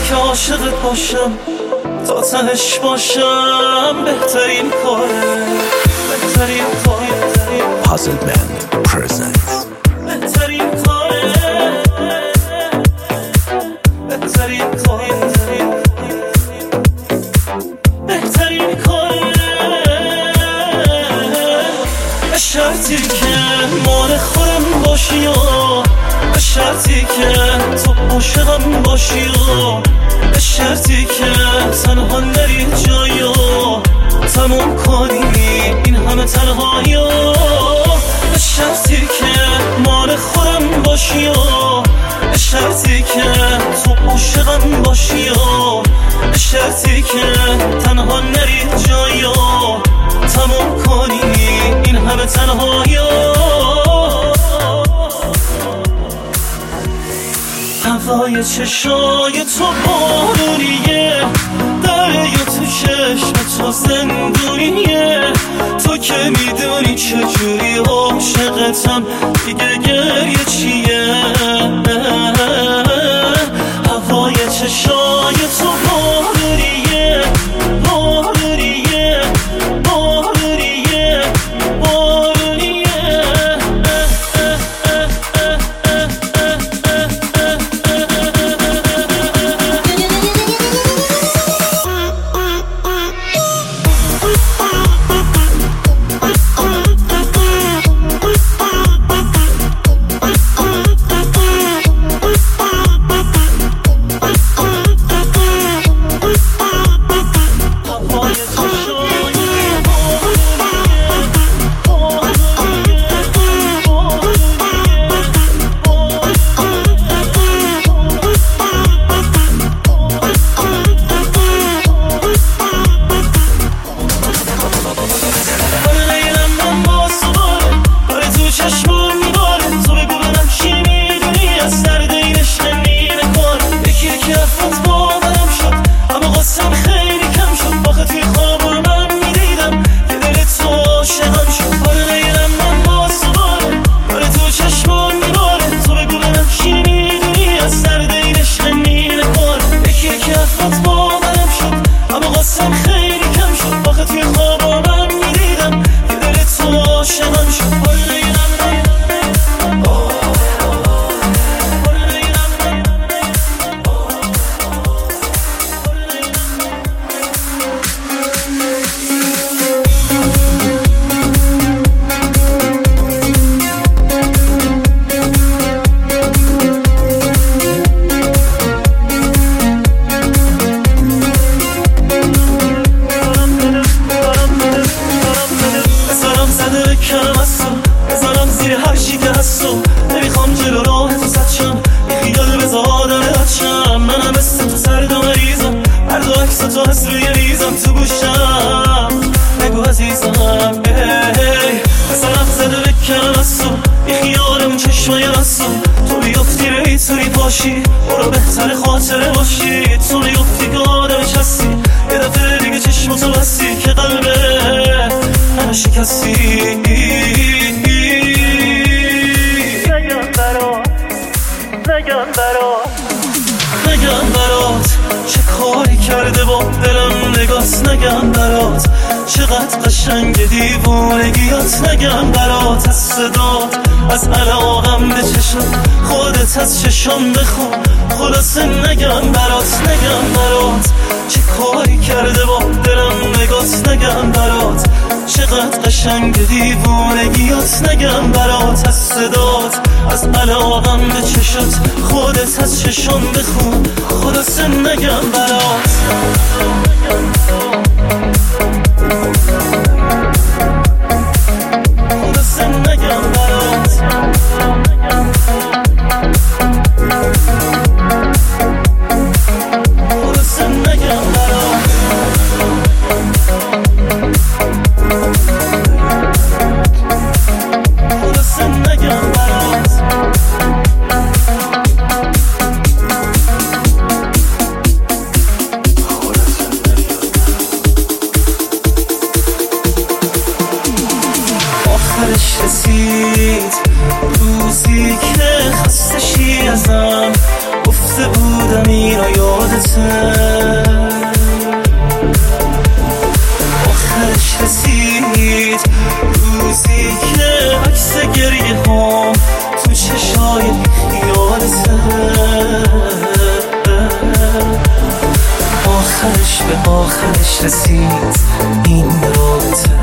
که عاشقت باشم تا تهش باشم بهترین کاره بهترین کاره Puzzle Band presents بهترین کاره بهترین کاره بهترین کاره به شرطی که مال خودم باشی و به شرطی که تو عاشقم باشی و به شرطی که تنها نری جایی و تموم کنی این همه تنهایی و به شرطی که مال خودم باشی و به شرطی که تو عاشقم باشی و به شرطی که تنها نری جایی و تموم کنی این همه تنهایی و هوای چشای تو بارونیه دریا تو چشم تو زندونیه تو که میدونی چجوری عاشقتم دیگه گریه چیه هوای چشای تو بارونیه بارونیه بارونیه بارونیه نمیخوام جلو راه تو سچم بیخیال بزادم بچم منم مثل تو سرد و مریضم هر دو عکس تو هست روی ریزم تو گوشم بگو عزیزم بزنم زده بکنم از تو بیخیال اون چشمای بستو تو بیافتی ری توری پاشی برو بهتر خاطره باشی تو بیافتی که آدمش هستی یه دفعه دیگه چشمتو بستی که قلبه همه شکستی نگم برات چه کاری کرده با دلم نگات نگم برات چقدر قشنگ دیوونگیات نگم برات از صدات از علاقم به چشم خودت از چشم بخون خلاصه نگم برات چه کاری کرده با دلم نگات نگم برات چقدر قشنگ دیوونگیات نگم برات از صدات از علاقم به چشات خودت از چشم بخون خلاصه نگم برات خلاصه نگم برات خلاصه نگم برات خلاصه نگم برات آخرش رسید روزی که عکس گریه هم تو چشای یادته، آخرش به آخرش رسید این رابطه.